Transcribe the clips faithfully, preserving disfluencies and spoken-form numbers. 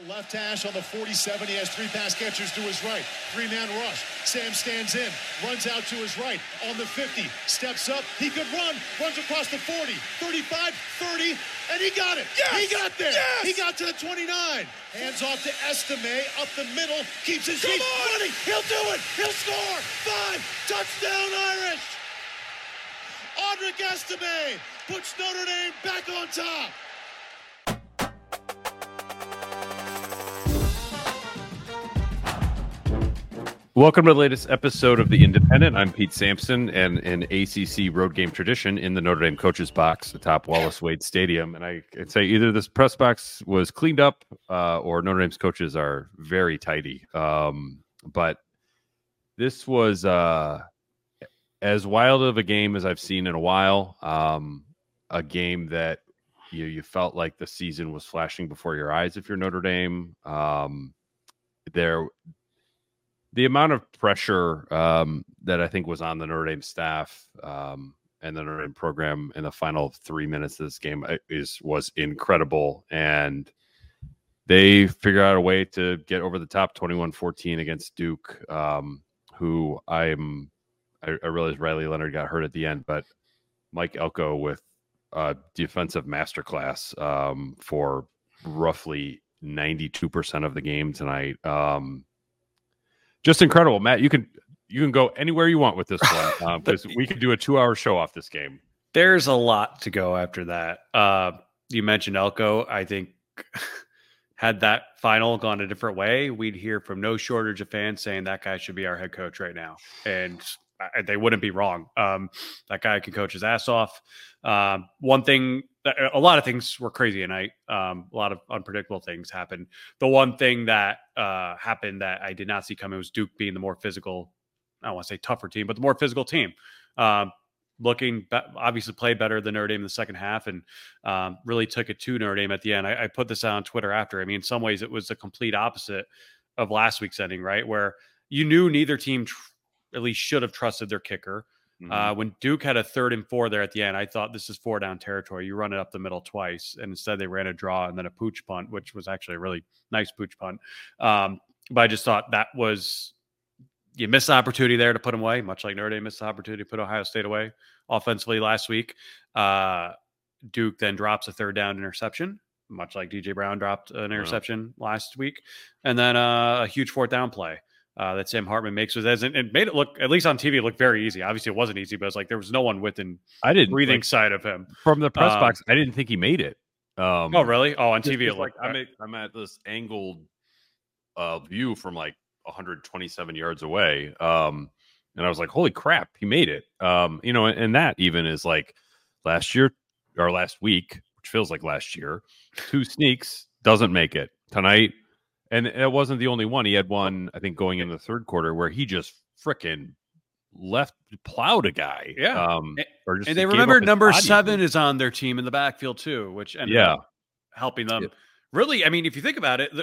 Left hash on the forty-seven. He has three pass catchers to his right. Three-man rush. Sam stands in, runs out to his right. On the fifty, steps up. He could run. Runs across the forty, thirty-five, thirty, and he got it. Yes! He got there. Yes! He got to the twenty-nine. Hands off to Estime up the middle. Keeps his Come feet on! running. He'll do it. He'll score. Five. Touchdown Irish. Audric Estime puts Notre Dame back on top. Welcome to the latest episode of The Independent. I'm Pete Sampson, and an A C C road game tradition in the Notre Dame coaches box atop Wallace Wade Stadium. And I can say either this press box was cleaned up uh, or Notre Dame's coaches are very tidy. Um, but this was uh, as wild of a game as I've seen in a while. Um, a game that you, you felt like the season was flashing before your eyes if you're Notre Dame. Um, there The amount of pressure um, that I think was on the Notre Dame staff um, and the Notre Dame program in the final three minutes of this game is was incredible, and they figured out a way to get over the top, twenty-one fourteen against Duke, um, who I'm I, I realize Riley Leonard got hurt at the end, but Mike Elko with a defensive masterclass um, for roughly ninety-two percent of the game tonight. Um, Just incredible, Matt. You can you can go anywhere you want with this one because um, we could do a two-hour show off this game. There's a lot to go after that. Uh, you mentioned Elko. I think had that final gone a different way, we'd hear from no shortage of fans saying that guy should be our head coach right now, and I, they wouldn't be wrong. Um, that guy can coach his ass off. Um, one thing. A lot of things were crazy tonight. Um, a lot of unpredictable things happened. The one thing that uh, happened that I did not see coming was Duke being the more physical, I don't want to say tougher team, but the more physical team. Um, looking, be- obviously played better than Notre Dame in the second half and um, really took it to Notre Dame at the end. I, I put this out on Twitter after. I mean, in some ways it was the complete opposite of last week's ending, right? Where you knew neither team tr- at least should have trusted their kicker. Mm-hmm. Uh, when Duke had a third and four there at the end, I thought this is four down territory. You run it up the middle twice, and instead they ran a draw and then a pooch punt, which was actually a really nice pooch punt. Um, but I just thought that was you missed the opportunity there to put them away, much like Notre Dame missed the opportunity to put Ohio State away offensively last week. Uh, Duke then drops a third down interception, much like D J Brown dropped an interception wow. last week, and then uh, a huge fourth down play. Uh, that Sam Hartman makes was as it made it look, at least on T V, it looked very easy. Obviously, it wasn't easy, but it's like there was no one within I didn't breathing like, side of him from the press um, box. I didn't think he made it. Um, oh, really? Oh, on T V, it like looked. I'm at, I'm at this angled uh, view from like one hundred twenty-seven yards away, um, and I was like, "Holy crap, he made it!" Um, you know, and, and that even is like last year or last week, which feels like last year. Two sneaks doesn't make it tonight. And it wasn't the only one. He had one, I think, going in the third quarter where he just frickin' left, plowed a guy. Yeah. Um, or just and they remember number seven is on their team in the backfield, too, which ended yeah. up helping them. Yeah. Really, I mean, if you think about it,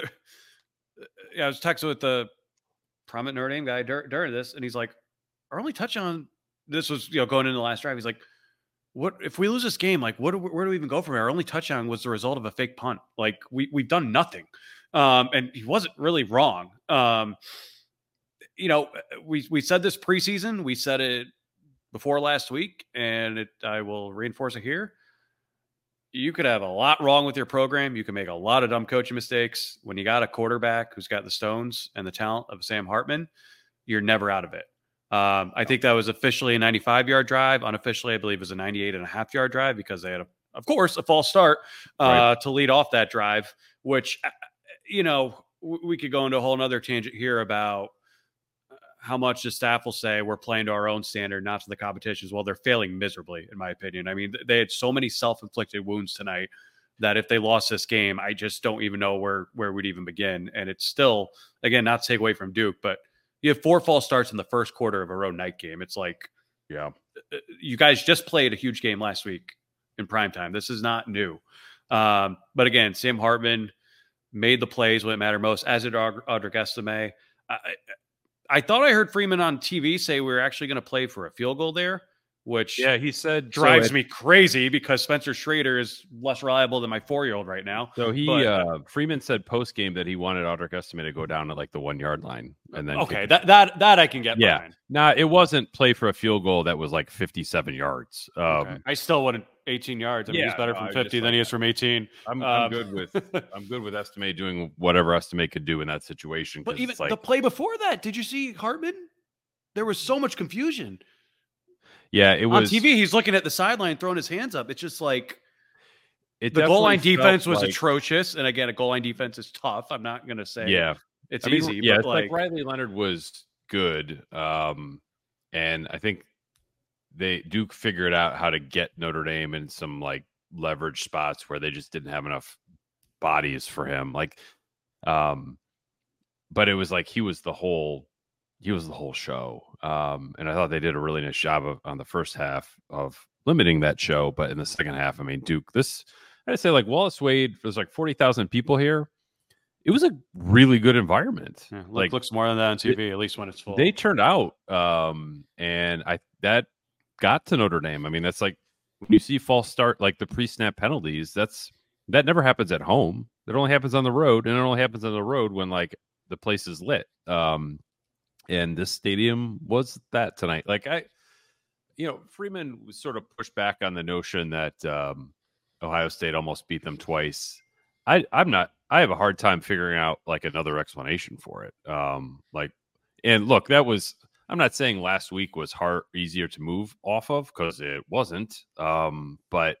I was texting with the prominent Notre Dame guy dur- during this, and he's like, our only touchdown, this was, you know, going into the last drive. He's like, what if we lose this game? Like, what? Do we, where do we even go from here? Our only touchdown was the result of a fake punt. Like, we, we've done nothing. Um, and he wasn't really wrong. Um, you know, we we said this preseason. We said it before last week, and it, I will reinforce it here. You could have a lot wrong with your program. You can make a lot of dumb coaching mistakes. When you got a quarterback who's got the stones and the talent of Sam Hartman, you're never out of it. Um, I think that was officially a ninety-five-yard drive. Unofficially, I believe it was a ninety-eight and a half yard drive because they had, a, of course, a false start uh, right. to lead off that drive, which – you know, we could go into a whole nother tangent here about how much the staff will say we're playing to our own standard, not to the competition's. Well, they're failing miserably, in my opinion. I mean, they had so many self-inflicted wounds tonight that if they lost this game, I just don't even know where, where we'd even begin. And it's still, again, not to take away from Duke, but you have four false starts in the first quarter of a road night game. It's like, yeah, you guys just played a huge game last week in primetime. This is not new. Um, but again, Sam Hartman made the plays when it mattered most, as did Audric Estime. I, I thought I heard Freeman on T V say we were actually going to play for a field goal there. which yeah, he said drives so me crazy because Spencer Schrader is less reliable than my four-year-old right now. So he but, uh, Freeman said post game that he wanted Audric Estime to go down to like the one yard line, and then okay, that that that I can get yeah. behind. Nah, it wasn't play for a field goal that was like fifty-seven yards. Um, okay. I still wouldn't eighteen yards. I mean, yeah, he's better no, from I fifty than like, he is from eighteen. I'm, um, I'm good with I'm good with Estime doing whatever Estime could do in that situation. But even like, the play before that, did you see Hartman? There was so much confusion. Yeah, it was on T V. He's looking at the sideline, throwing his hands up. It's just like it the goal line defense was like, atrocious. And again, a goal line defense is tough. I'm not going to say yeah, it's I mean, easy. Yeah, but it's like, like Riley Leonard was good, um, and I think they Duke figured out how to get Notre Dame in some like leverage spots where they just didn't have enough bodies for him. Like, um, but it was like he was the whole. He was the whole show. Um, and I thought they did a really nice job of, on the first half of limiting that show. But in the second half, I mean, Duke, this, I'd say like Wallace Wade, there's like forty thousand people here. It was a really good environment. Yeah, look, like looks more than that on T V, it, at least when it's full. They turned out. Um, and I, that got to Notre Dame. I mean, that's like when you see false start, like the pre-snap penalties, that's, that never happens at home. That only happens on the road. And it only happens on the road when like the place is lit. Um, And this stadium was that tonight. Like I, you know, Freeman was sort of pushed back on the notion that um, Ohio State almost beat them twice. I, I'm not. I have a hard time figuring out like another explanation for it. Um, like, and look, that was. I'm not saying last week was hard, easier to move off of because it wasn't. Um, but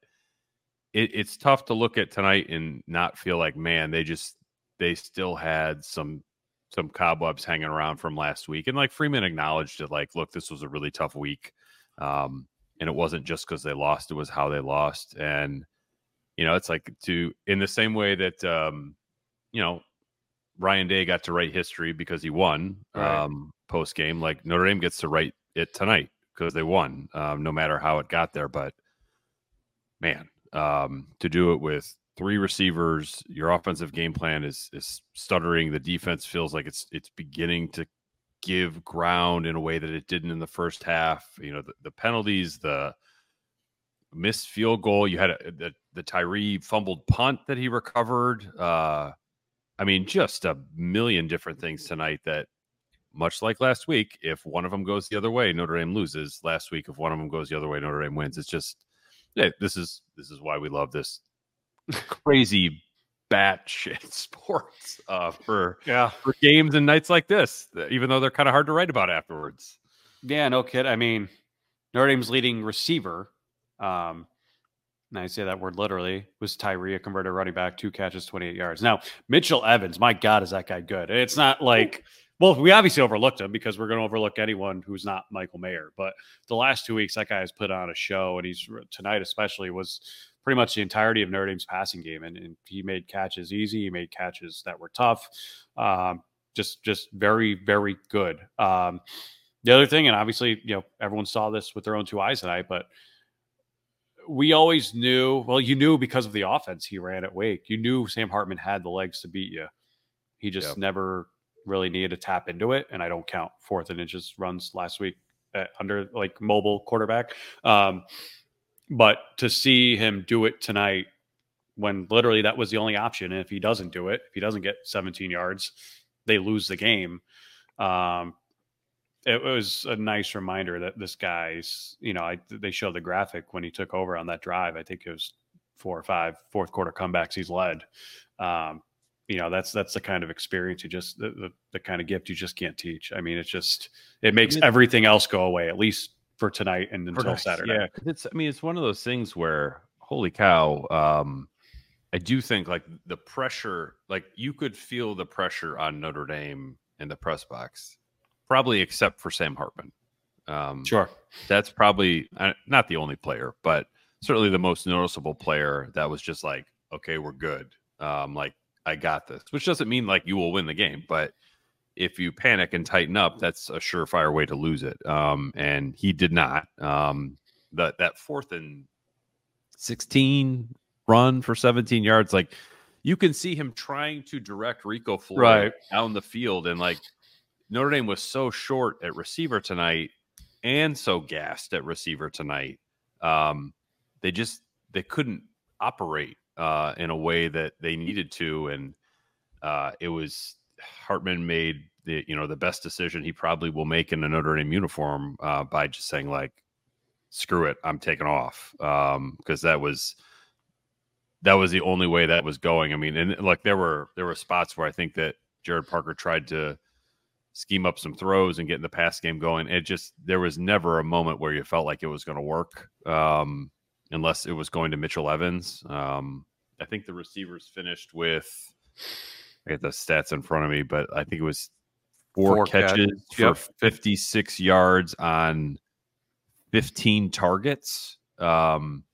it, it's tough to look at tonight and not feel like, man, they just they still had some. some cobwebs hanging around from last week. And like Freeman acknowledged it, like, look, this was a really tough week. Um, and it wasn't just because they lost, it was how they lost. And, you know, it's like to, in the same way that, um, you know, Ryan Day got to write history because he won right. um, post game, like Notre Dame gets to write it tonight because they won, um, no matter how it got there. But man, um, to do it with three receivers, your offensive game plan is is stuttering. The defense feels like it's it's beginning to give ground in a way that it didn't in the first half. You know, the, the penalties, the missed field goal. You had a, the the Tyree fumbled punt that he recovered. Uh, I mean, just a million different things tonight that, much like last week, if one of them goes the other way, Notre Dame loses. Last week, if one of them goes the other way, Notre Dame wins. It's just, yeah, this is this is why we love this crazy batshit sports uh, for yeah for games and nights like this, even though they're kind of hard to write about afterwards. Yeah, no kid. I mean, Notre Dame's leading receiver, um, and I say that word literally, was Tyree, a converted running back, two catches, twenty-eight yards. Now, Mitchell Evans, my God, is that guy good? And it's not like, well, we obviously overlooked him because we're going to overlook anyone who's not Michael Mayer. But the last two weeks, that guy has put on a show, and he's tonight especially was pretty much the entirety of Notre Dame's passing game, and, and he made catches easy. He made catches that were tough. Um, just, just very, very good. Um, the other thing, and obviously, you know, everyone saw this with their own two eyes tonight, but we always knew. Well, you knew because of the offense he ran at Wake. You knew Sam Hartman had the legs to beat you. He just yep. never really needed to tap into it, and I don't count fourth and inches runs last week at, under like mobile quarterback. Um, But to see him do it tonight when literally that was the only option, and if he doesn't do it, if he doesn't get seventeen yards, they lose the game. Um, it was a nice reminder that this guy's, you know, I, they showed the graphic when he took over on that drive. I think it was four or five fourth quarter comebacks he's led. Um, you know, that's that's the kind of experience you just the, the, the kind of gift you just can't teach. I mean, it's just it makes I mean, everything else go away, at least for tonight and until tonight, Saturday. Yeah, it's. I mean, it's one of those things where, holy cow, um, I do think like the pressure, like you could feel the pressure on Notre Dame in the press box, probably except for Sam Hartman. Um, sure, that's probably uh, not the only player, but certainly the most noticeable player that was just like, okay, we're good. Um, like I got this, which doesn't mean like you will win the game, but if you panic and tighten up, that's a surefire way to lose it. Um, and he did not. Um, that that fourth and sixteen run for seventeen yards, like you can see him trying to direct Rico Floyd right. down the field, and like Notre Dame was so short at receiver tonight, and so gassed at receiver tonight. Um, they just they couldn't operate uh, in a way that they needed to, and uh, it was Hartman made the you know the best decision he probably will make in a Notre Dame uniform uh, by just saying like, screw it, I'm taking off, um, because that was that was the only way that was going. I mean, and like there were there were spots where I think that Jared Parker tried to scheme up some throws and get in the pass game going. It just, there was never a moment where you felt like it was going to work, um, unless it was going to Mitchell Evans. Um, I think the receivers finished with, I get the stats in front of me, but I think it was four, four catches catch. for yep. fifty-six yards on fifteen targets. Um,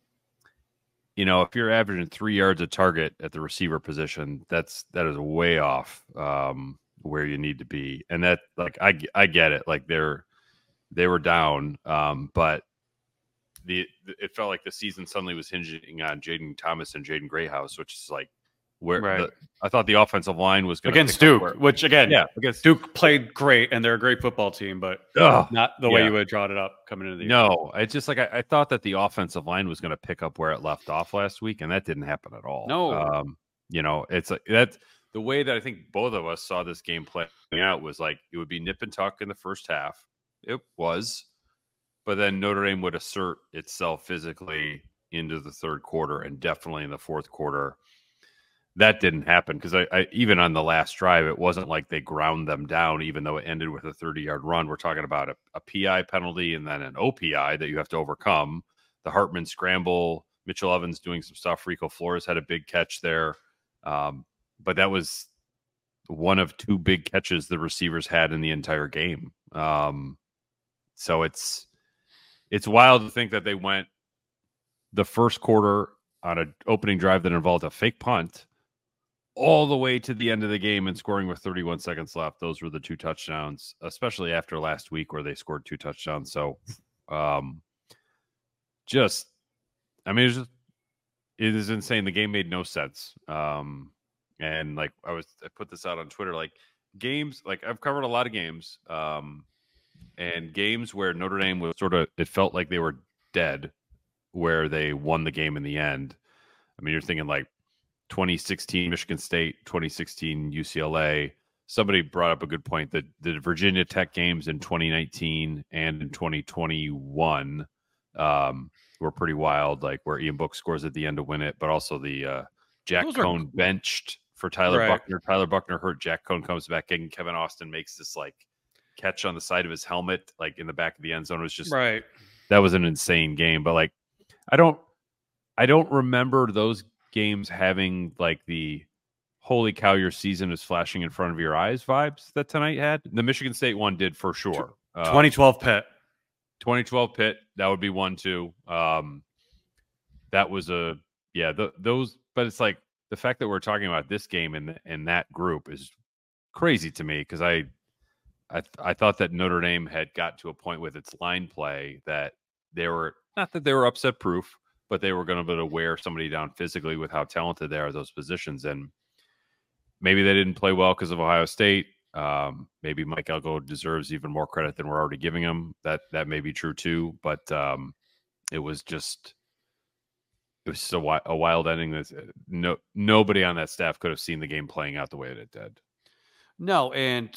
you know, if you're averaging three yards a target at the receiver position, that's, that is way off, um, where you need to be. And that, like, I, I get it. Like they're, they were down. Um, but the, it felt like the season suddenly was hinging on Jaden Thomas and Jaden Greyhouse, which is like where right. the, I thought the offensive line was going against Duke, where, which again, yeah, against Duke played great and they're a great football team, but Ugh, not the way yeah. you would have drawn it up coming into the No, year. It's just like, I, I thought that the offensive line was going to pick up where it left off last week. And that didn't happen at all. No, um, you know, it's like that's, the way that I think both of us saw this game playing out was like it would be nip and tuck in the first half. It was. But then Notre Dame would assert itself physically into the third quarter and definitely in the fourth quarter. That didn't happen because I, I even on the last drive, it wasn't like they ground them down, even though it ended with a thirty-yard run. We're talking about a, a P I penalty and then an O P I that you have to overcome. The Hartman scramble, Mitchell Evans doing some stuff. Rico Flores had a big catch there. Um, But that was one of two big catches the receivers had in the entire game. Um, so it's it's wild to think that they went the first quarter on an opening drive that involved a fake punt all the way to the end of the game and scoring with thirty-one seconds left. Those were the two touchdowns, especially after last week where they scored two touchdowns. So um, just, I mean, it's just, it is insane. The game made no sense. Um And like I was, I put this out on Twitter, like games, like I've covered a lot of games, um, and games where Notre Dame was sort of, it felt like they were dead, where they won the game in the end. I mean, you're thinking like twenty sixteen Michigan State, twenty sixteen U C L A. Somebody brought up a good point that the Virginia Tech games in twenty nineteen and in twenty twenty-one um, were pretty wild, like where Ian Book scores at the end to win it, but also the uh, Jack Cohn are... benched for Tyler right. Buckner. Tyler Buckner hurt. Jack Cohn comes back in. Kevin Austin makes this like catch on the side of his helmet, like in the back of the end zone. It was just right. That was an insane game. But like, I don't, I don't remember those games having like the holy cow, your season is flashing in front of your eyes vibes that tonight had. The Michigan State one did for sure. twenty twelve Pitt. twenty twelve Pitt. That would be one too. Um, that was a yeah. The, those, but it's like. The fact that we're talking about this game in in that group is crazy to me because I, I I thought that Notre Dame had got to a point with its line play that they were not that they were upset proof, but they were going to be able to wear somebody down physically with how talented they are at those positions. And maybe they didn't play well because of Ohio State. Um, maybe Mike Elko deserves even more credit than we're already giving him. That that may be true too, but um, it was just. It was just a, wi- a wild ending. That no nobody on that staff could have seen the game playing out the way that it did. No, and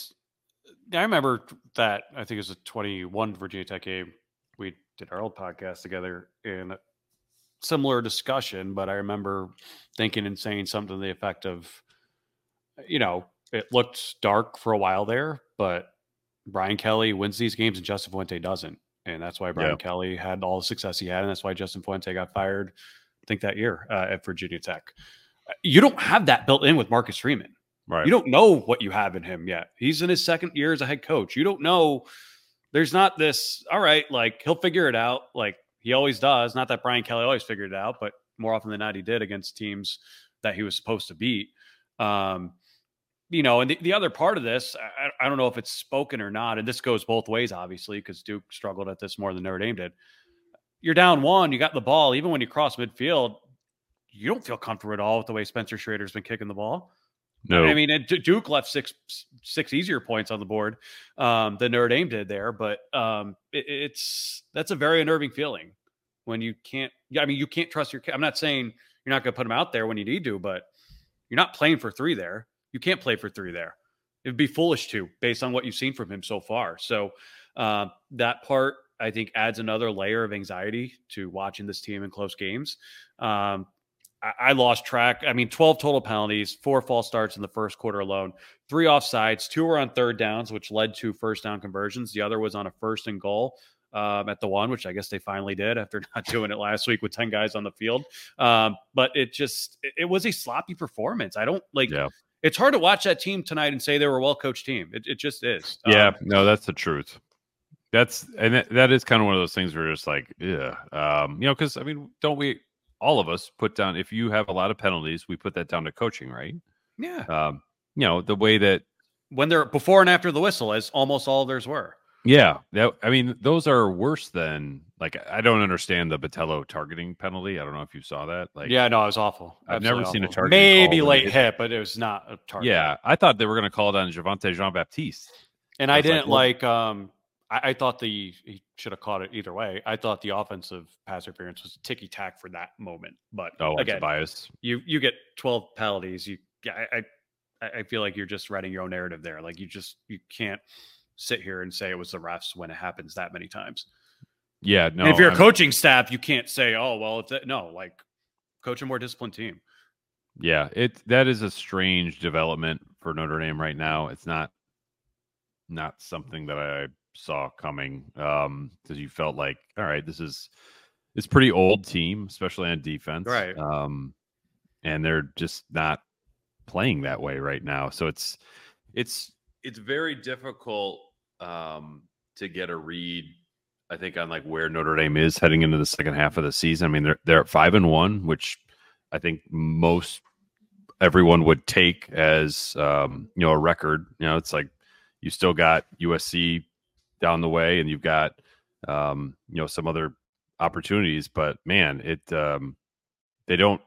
I remember that. I think it was a twenty-one Virginia Tech game. We did our old podcast together in a similar discussion, but I remember thinking and saying something to the effect of, you know, it looked dark for a while there, but Brian Kelly wins these games and Justin Fuente doesn't, and that's why Brian yeah. Kelly had all the success he had, and that's why Justin Fuente got fired. Think that year uh, at Virginia Tech. You don't have that built in with Marcus Freeman. Right. You don't know what you have in him yet. He's in his second year as a head coach. You don't know. There's not this, all right, like he'll figure it out like he always does. Not that Brian Kelly always figured it out, but more often than not he did against teams that he was supposed to beat. Um, you know, and the, the other part of this, I, I don't know if it's spoken or not, and this goes both ways, obviously, because Duke struggled at this more than Notre Dame did. You're down one, you got the ball. Even when you cross midfield, you don't feel comfortable at all with the way Spencer Schrader's been kicking the ball. No, I mean, Duke left six six easier points on the board um, than Notre Dame did there, but um, it, it's that's a very unnerving feeling when you can't. I mean, you can't trust your. I'm not saying you're not going to put him out there when you need to, but you're not playing for three there. You can't play for three there. It'd be foolish to, based on what you've seen from him so far. So uh, that part, I think, adds another layer of anxiety to watching this team in close games. Um, I lost track. I mean, twelve total penalties, four false starts in the first quarter alone, three offsides, two were on third downs, which led to first down conversions. The other was on a first and goal um, at the one, which I guess they finally did after not doing it last week with ten guys on the field. Um, but it just, it, it was a sloppy performance. I don't like, yeah. It's hard to watch that team tonight and say they were a well-coached team. It, it just is. Yeah, um, no, that's the truth. That's, and that, that is kind of one of those things where it's like, yeah, um, you know, because I mean, don't we, all of us put down, if you have a lot of penalties, we put that down to coaching, right? Yeah. Um, you know, the way that when they're before and after the whistle, as almost all of theirs were. Yeah. That, I mean, those are worse than, like, I don't understand the Botello targeting penalty. I don't know if you saw that. Like, yeah, no, it was awful. I've Absolutely never awful. seen a target. Maybe late hit, but it was not a target. Yeah. I thought they were going to call it on Javonte Jean-Baptiste. And I didn't like, like um, I, I thought the he should have caught it either way. I thought the offensive pass interference was ticky tack for that moment. But oh, again, bias. You you get twelve penalties. You yeah, I, I I feel like you're just writing your own narrative there. Like you just you can't sit here and say it was the refs when it happens that many times. Yeah, no. And if you're a I'm, coaching staff, you can't say, oh well, it's no, like coach a more disciplined team. Yeah, it that is a strange development for Notre Dame right now. It's not not something that I saw coming um because you felt like, all right, this is it's pretty old team, especially on defense, right? Um and they're just not playing that way right now, so it's it's it's very difficult um to get a read, I think, on like where Notre Dame is heading into the second half of the season. I mean, they're they're at five and one, which I think most everyone would take as um you know a record. You know, it's like you still got U S C down the way, and you've got um, you know some other opportunities. But man, it um, they don't.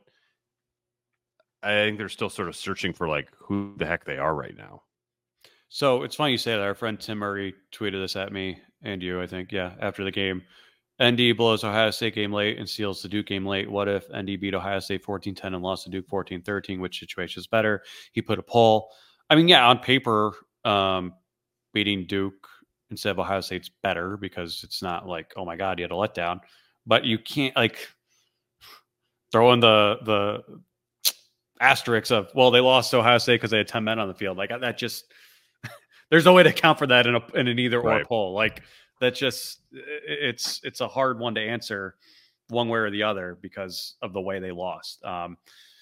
I think they're still sort of searching for like who the heck they are right now. So it's funny you say that. Our friend Tim Murray tweeted this at me and you, I think, yeah, after the game. N D blows Ohio State game late and seals the Duke game late. What if N D beat Ohio State fourteen ten and lost to Duke fourteen thirteen? Which situation is better? He put a poll. I mean, yeah, on paper, um, beating Duke instead of Ohio State's better because it's not like, oh my God, you had a letdown. But you can't like throw in the the asterisks of, well, they lost to Ohio State because they had ten men on the field. Like that just there's no way to account for that in a in an either or right. poll. Like that just it's it's a hard one to answer one way or the other because of the way they lost. Um,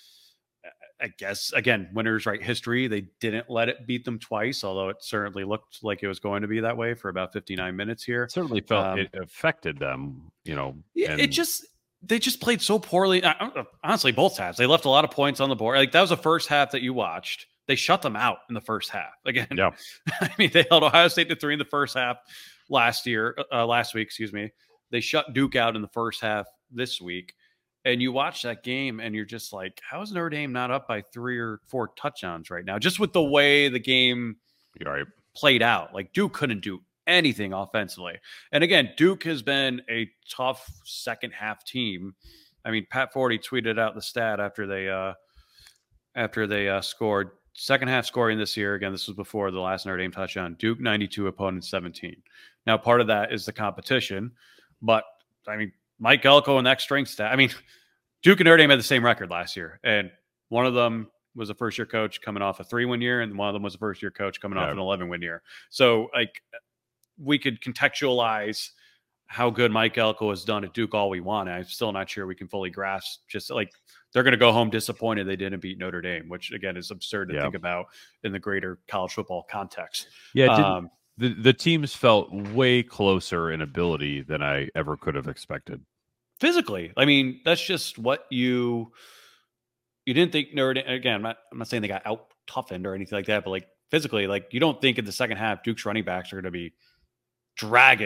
I guess, again, winners write history. They didn't let it beat them twice, although it certainly looked like it was going to be that way for about fifty-nine minutes here. It certainly felt um, it affected them, you know. Yeah, and it just they just played so poorly. Honestly, both halves. They left a lot of points on the board. Like that was the first half that you watched. They shut them out in the first half. Again, yeah. I mean, they held Ohio State to three in the first half last year, uh, last week, excuse me. They shut Duke out in the first half this week. And you watch that game and you're just like, how is Notre Dame not up by three or four touchdowns right now? Just with the way the game right. played out. Like Duke couldn't do anything offensively. And again, Duke has been a tough second half team. I mean, Pat Forty tweeted out the stat after they uh, after they uh, scored. Second half scoring this year, again, this was before the last Notre Dame touchdown. Duke ninety-two, opponents seventeen. Now, part of that is the competition, but I mean, Mike Elko and that strength stat. I mean, Duke and Notre Dame had the same record last year, and one of them was a first-year coach coming off a three-win year, and one of them was a first-year coach coming yeah. off an eleven-win year. So, like, we could contextualize how good Mike Elko has done at Duke all we want. I'm still not sure we can fully grasp just like they're going to go home disappointed they didn't beat Notre Dame, which again is absurd to yeah. think about in the greater college football context. Yeah, um, the the teams felt way closer in ability than I ever could have expected. Physically, I mean, that's just what you you didn't think Notre Dame. Again, I'm not I'm not saying they got out toughened or anything like that, but like physically, like you don't think in the second half Duke's running backs are going to be dragging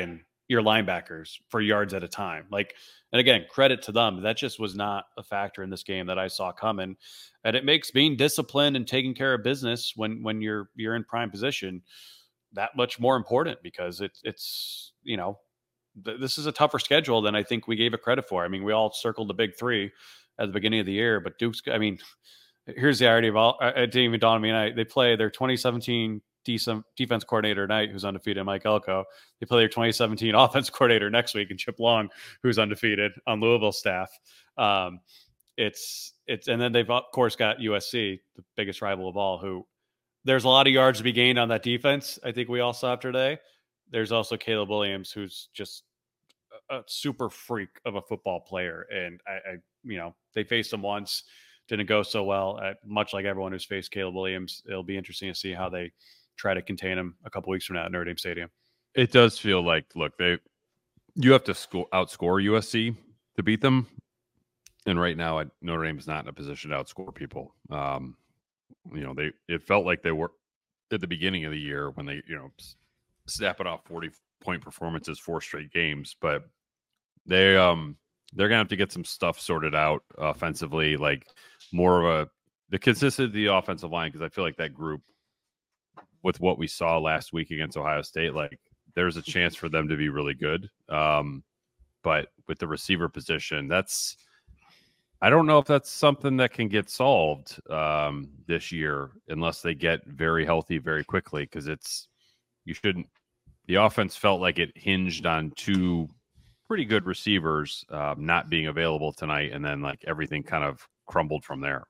your linebackers for yards at a time. Like, and again, credit to them. That just was not a factor in this game that I saw coming. And it makes being disciplined and taking care of business when when you're you're in prime position that much more important, because it's it's you know th- this is a tougher schedule than I think we gave it credit for. I mean, we all circled the big three at the beginning of the year, but Duke's, I mean, here's the irony of all. It didn't even dawn on me. And I, they play their twenty seventeen decent defense coordinator tonight, who's undefeated, Mike Elko. They play their twenty seventeen offense coordinator next week, and Chip Long, who's undefeated on Louisville staff. Um, it's it's and then they've of course got U S C, the biggest rival of all, who there's a lot of yards to be gained on that defense. I think we all saw today. There's also Caleb Williams, who's just a super freak of a football player, and I, I you know they faced him once, didn't go so well. Uh, much like everyone who's faced Caleb Williams, it'll be interesting to see how they try to contain him a couple weeks from now at Notre Dame Stadium. It does feel like, look, they you have to score, outscore U S C to beat them, and right now I, Notre Dame is not in a position to outscore people. Um, you know, they it felt like they were at the beginning of the year when they you know snapping off forty point performances, four straight games, but they um they're gonna have to get some stuff sorted out offensively, like more of a the consistency of the offensive line, because I feel like that group, with what we saw last week against Ohio State, like there's a chance for them to be really good. Um, but with the receiver position, that's I don't know if that's something that can get solved um, this year unless they get very healthy very quickly, because it's you shouldn't. The offense felt like it hinged on two pretty good receivers um, not being available tonight, and then like everything kind of crumbled from there.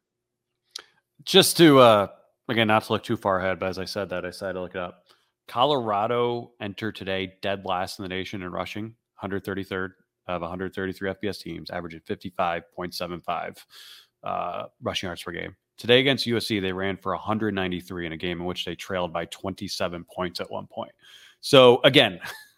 Just to uh, again, not to look too far ahead, but as I said that, I decided to look it up. Colorado entered today dead last in the nation in rushing, one hundred thirty-third of one hundred thirty-three F B S teams, averaging fifty-five point seven five uh, rushing yards per game. Today against U S C, they ran for one hundred ninety-three in a game in which they trailed by twenty-seven points at one point. So again,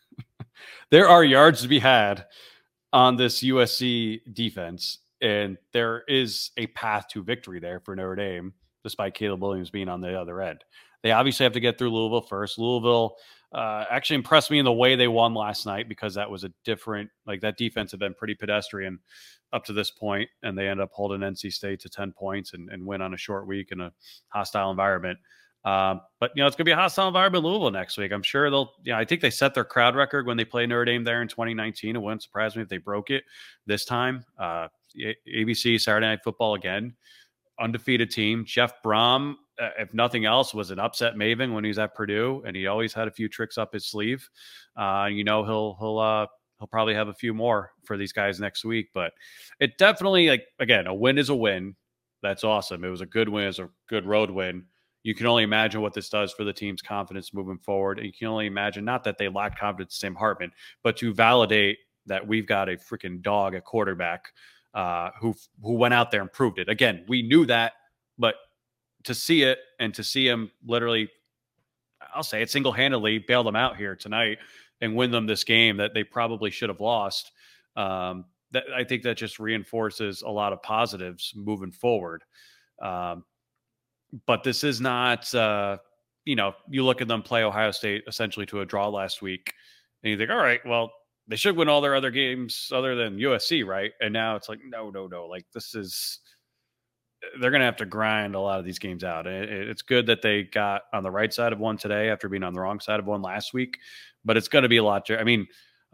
there are yards to be had on this U S C defense, and there is a path to victory there for Notre Dame, despite Caleb Williams being on the other end. They obviously have to get through Louisville first. Louisville uh, actually impressed me in the way they won last night, because that was a different, like that defense had been pretty pedestrian up to this point, and they end up holding N C State to ten points and, and win on a short week in a hostile environment. Um, but, you know, it's going to be a hostile environment in Louisville next week. I'm sure they'll, you know, I think they set their crowd record when they played Notre Dame there in twenty nineteen. It wouldn't surprise me if they broke it this time. Uh, A B C, Saturday Night Football again, undefeated team. Jeff Brom, uh, if nothing else, was an upset maven when he was at Purdue, and he always had a few tricks up his sleeve. Uh, you know, he'll, he'll, uh, he'll probably have a few more for these guys next week, but it definitely, like, again, a win is a win. That's awesome. It was a good win. It was a good road win. You can only imagine what this does for the team's confidence moving forward. And you can only imagine, not that they lack confidence in Sam Hartman, but to validate that we've got a freaking dog at quarterback uh, who who went out there and proved it. Again, we knew that, but to see it and to see him literally, I'll say it, single-handedly bail them out here tonight and win them this game that they probably should have lost, um, that I think that just reinforces a lot of positives moving forward. Um, But this is not, uh, you know, you look at them play Ohio State essentially to a draw last week, and you think, all right, well, they should win all their other games other than U S C, right? And now it's like, no, no, no. Like, this is, they're going to have to grind a lot of these games out. And it, it's good that they got on the right side of one today after being on the wrong side of one last week, but it's going to be a lot. I mean,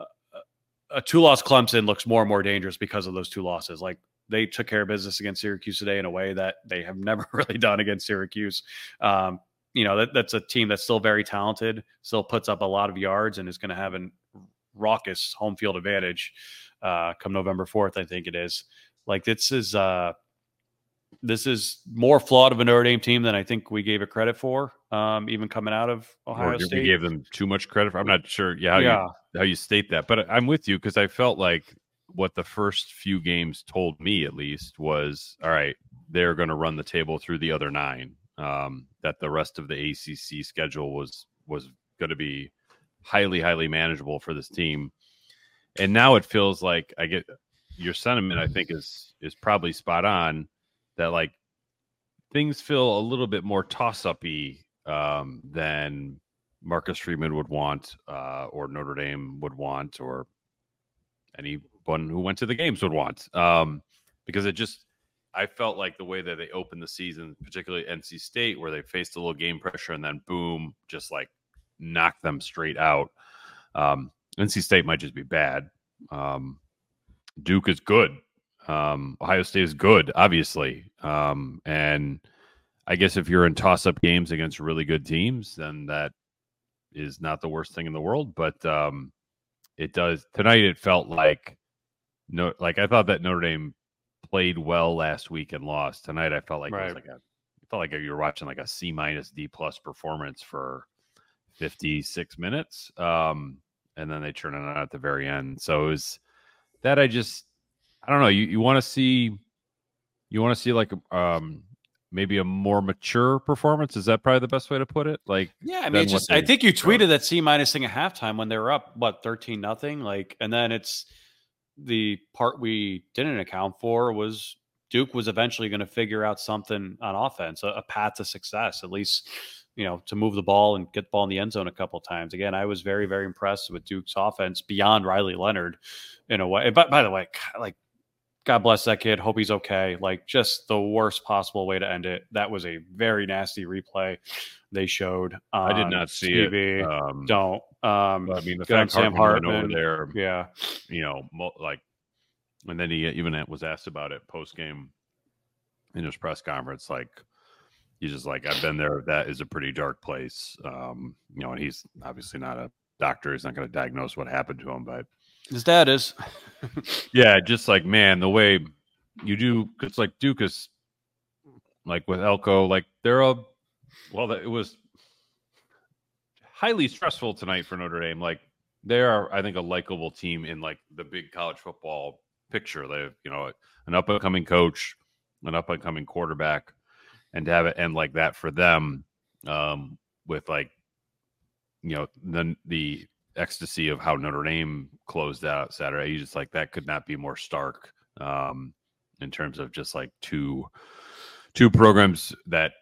a two-loss Clemson looks more and more dangerous because of those two losses. Like, they took care of business against Syracuse today in a way that they have never really done against Syracuse. Um, you know, that, that's a team that's still very talented, still puts up a lot of yards, and is going to have a raucous home field advantage uh, come November fourth, I think it is. Like, this is uh, this is more flawed of a Notre Dame team than I think we gave it credit for, um, even coming out of Ohio or State. We gave them too much credit for. I'm not sure yeah, how, yeah. You, how you state that, but I'm with you, because I felt like what the first few games told me, at least, was, all right, they're going to run the table through the other nine, um, that the rest of the A C C schedule was was going to be highly, highly manageable for this team. And now it feels like, I get your sentiment, I think, is is probably spot on, that like things feel a little bit more toss-up-y um, than Marcus Freeman would want, uh, or Notre Dame would want, or anyone who went to the games would want. Um, because it just, I felt like the way that they opened the season, particularly N C State, where they faced a little game pressure and then boom, just like knocked them straight out. Um, N C State might just be bad. Um, Duke is good. Um, Ohio State is good, obviously. Um, and I guess if you're in toss-up games against really good teams, then that is not the worst thing in the world. But um, it does tonight. It felt like no, like I thought that Notre Dame played well last week and lost. Tonight, I felt like right. it was like a, it felt like you were watching like a C minus D plus performance for fifty-six minutes, um, and then they turn it on at the very end. So it was that I just. I don't know. You, you want to see, you want to see like um maybe a more mature performance. Is that probably the best way to put it? Like, yeah, I mean, just I think you tweeted that C minus thing at halftime when they were up what thirteen nothing. Like, and then it's the part we didn't account for was Duke was eventually going to figure out something on offense, a, a path to success, at least, you know, to move the ball and get the ball in the end zone a couple of times. Again, I was very, very impressed with Duke's offense beyond Riley Leonard in a way. But by the way, like, God bless that kid. Hope he's okay. Like, just the worst possible way to end it. That was a very nasty replay they showed. I did not see T V. it. Um, Don't. Um, I mean, the fact Sam Hartman Hartman over there, yeah, you know, like, and then he even was asked about it post game in his press conference. Like, he's just like, I've been there. That is a pretty dark place. Um, you know, and he's obviously not a doctor. He's not going to diagnose what happened to him, but his dad is. Yeah, just like, man, the way you do, it's like Duke is like with Elko, like they're a, well, it was highly stressful tonight for Notre Dame. Like, they are, I think, a likable team in like the big college football picture. They have, you know, an up and coming coach, an up and coming quarterback, and to have it end like that for them, um, with like, you know, then the ecstasy of how Notre Dame closed out Saturday. You just like, that could not be more stark, um, in terms of just like two, two programs that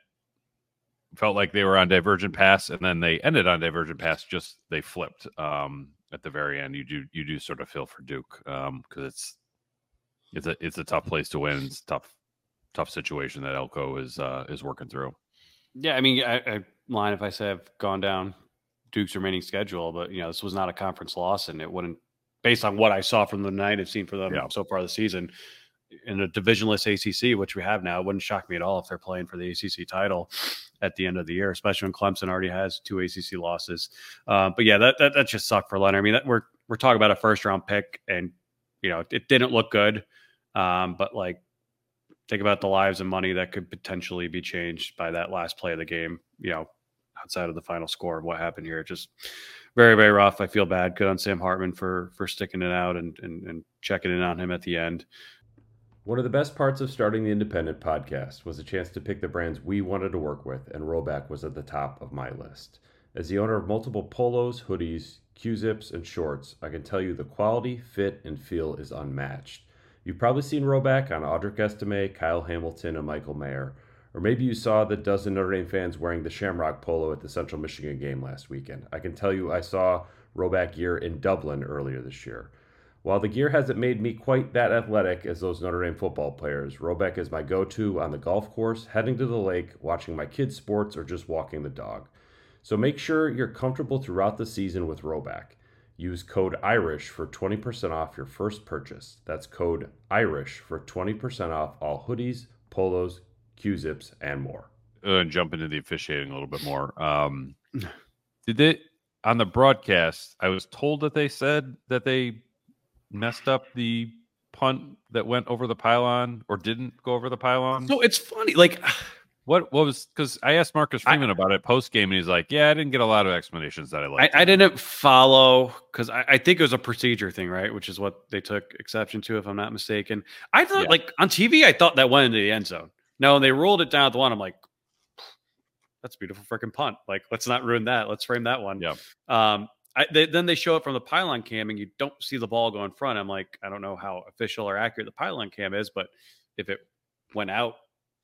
felt like they were on divergent paths, and then they ended on divergent paths. Just they flipped um, at the very end. You do you do sort of feel for Duke because um, it's it's a it's a tough place to win. It's a tough tough situation that Elko is uh, is working through. Yeah, I mean, I, I line if I say I've gone down Duke's remaining schedule, but you know, this was not a conference loss, and it wouldn't, based on what I saw from the night I've seen for them yeah. so far this season in a divisionless A C C, which we have now. It wouldn't shock me at all if they're playing for the A C C title at the end of the year, especially when Clemson already has two A C C losses. Uh, but yeah, that, that that just sucked for Leonard. I mean, that, we're we're talking about a first round pick, and you know, it didn't look good. Um, but like, think about the lives and money that could potentially be changed by that last play of the game. You know, outside of the final score of what happened here. Just very, very rough. I feel bad. Good on Sam Hartman for for sticking it out and, and, and checking in on him at the end. One of the best parts of starting the Independent podcast was a chance to pick the brands we wanted to work with, and Rhoback was at the top of my list. As the owner of multiple polos, hoodies, Q-zips, and shorts, I can tell you the quality, fit, and feel is unmatched. You've probably seen Rhoback on Audric Estime, Kyle Hamilton, and Michael Mayer. Or maybe you saw the dozen Notre Dame fans wearing the Shamrock polo at the Central Michigan game last weekend. I can tell you I saw Rhoback gear in Dublin earlier this year. While the gear hasn't made me quite that athletic as those Notre Dame football players, Rhoback is my go-to on the golf course, heading to the lake, watching my kids' sports, or just walking the dog. So make sure you're comfortable throughout the season with Rhoback. Use code IRISH for twenty percent off your first purchase. That's code IRISH for twenty percent off all hoodies, polos, Q-zips, and more. Uh, and jump into the officiating a little bit more. Um, did they, on the broadcast, I was told that they said that they messed up the punt that went over the pylon or didn't go over the pylon. So it's funny. Like, what, what was, because I asked Marcus Freeman I, about it post game, and he's like, yeah, I didn't get a lot of explanations that I liked. I, I didn't follow because I, I think it was a procedure thing, right? Which is what they took exception to, if I'm not mistaken. I thought, yeah. like, on T V, I thought that went into the end zone. No, and they rolled it down at the one. I'm like, that's a beautiful freaking punt. Like, let's not ruin that. Let's frame that one. Yeah. Um, I, they, then they show it from the pylon cam, and you don't see the ball go in front. I'm like, I don't know how official or accurate the pylon cam is, but if it went out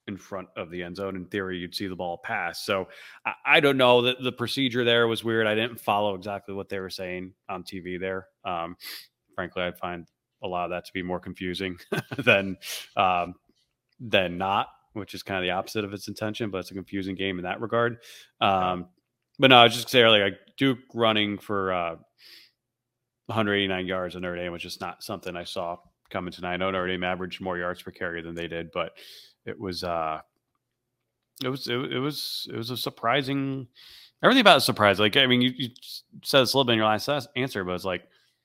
in front of the end zone. In theory, you'd see the ball pass. So I, I don't know that the procedure there was weird. I didn't follow exactly what they were saying on T V there. Um, frankly, I find a lot of that to be more confusing than um, than not, which is kind of the opposite of its intention, but it's a confusing game in that regard. Um, but no, I was just say earlier, like Duke running for uh, one hundred eighty-nine yards in Notre Dame was just not something I saw coming tonight. I know Notre Dame averaged more yards per carry than they did, but it was uh, it was it, it was it was a surprising. Everything about it was surprising. Like I mean, you, you said this a little bit in your last answer, but it's like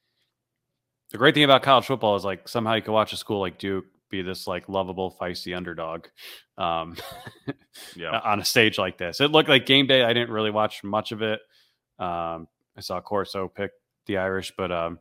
the great thing about college football is like somehow you can watch a school like Duke be this like lovable, feisty underdog um, yeah. on a stage like this. It looked like game day. I didn't really watch much of it. Um, I saw Corso pick the Irish, but um,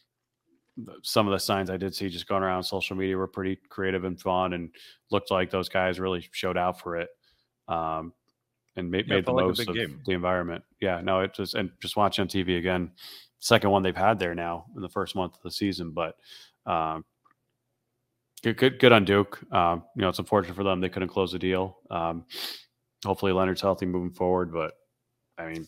some of the signs I did see just going around social media were pretty creative and fun and looked like those guys really showed out for it. Um, and made, yeah, made the like most of game. the environment. Yeah, no, it just, and just watching on T V again, second one they've had there now in the first month of the season, but um, good, good, good on Duke. Um, you know, it's unfortunate for them. They couldn't close the deal. Um, hopefully Leonard's healthy moving forward, but I mean,